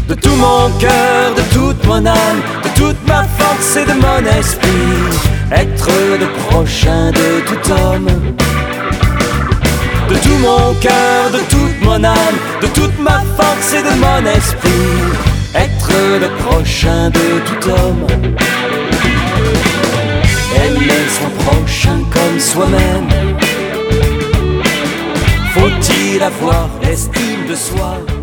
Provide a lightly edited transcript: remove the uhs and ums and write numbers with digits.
De tout mon cœur, de toute mon âme, de toute ma force et de mon esprit, être le prochain de tout homme. De tout mon cœur, de toute mon âme, de toute ma force et de mon esprit, être le prochain de tout homme. Aimer son prochain comme soi-même. Faut-il avoir l'estime de soi?